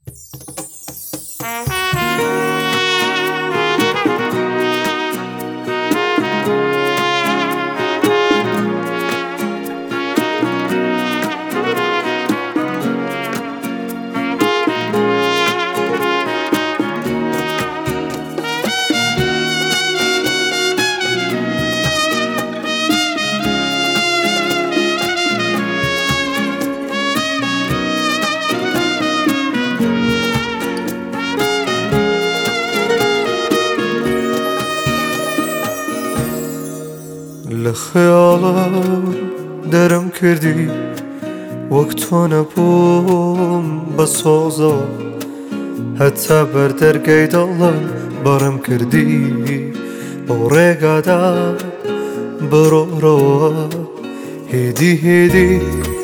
لخيالك درم كردي وقتنا بوم بسوزا حتى بردر قيد الله برم كردي بوريقا دا برو روا هيدي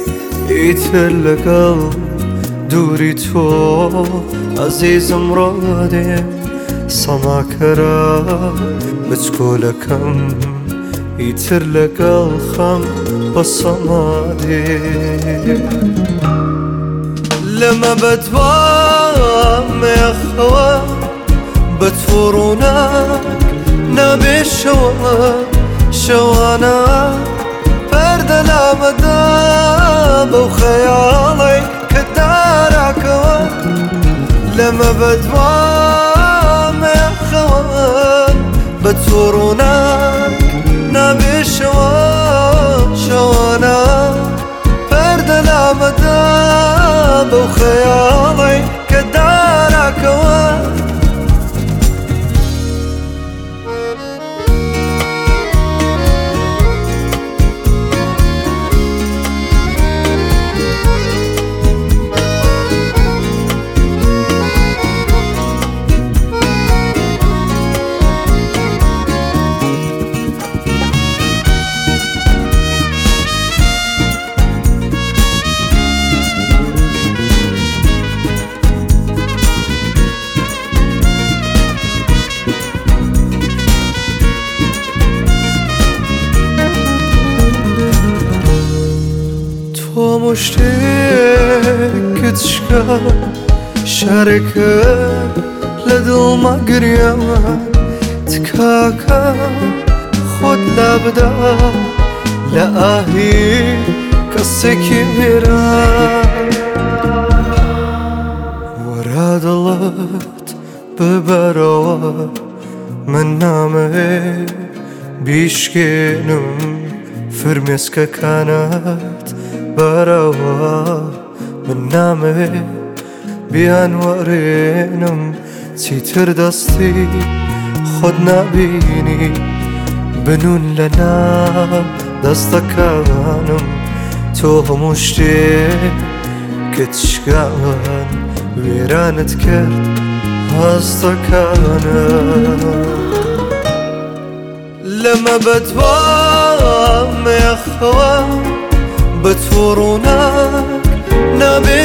يتلقى دوري تو عزيزم رادي سماكرا بتقولكم يترلقى الخم بالصمادي لما بدوام يا خوا بتفورونك نبي شوانا برد الامداب وخيالي كدارك لما بدوام يا خوا بتفورونك نبي شوانا برد الامداب وخيالي كدارك مشتاق تشكى شاركة لدل ما قريما تكاكا خد لابدا لآهي قصك ميرا وراد اللات ببروا من نامه بيشكينم فرمسكا كانت بروا من نامه بأنوارينم تيتر دستي خدنا بيني بنون لنا دستكانم تو مشتاق كتشكان ويرانت كرد هستكانم لما بدوام يا خوان بتفورونك نبي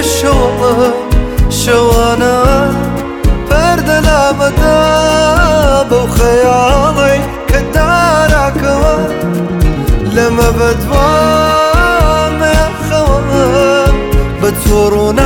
شوانا برد الامداب وخيالي كدارك لما بدوام يا خوان بتفورونك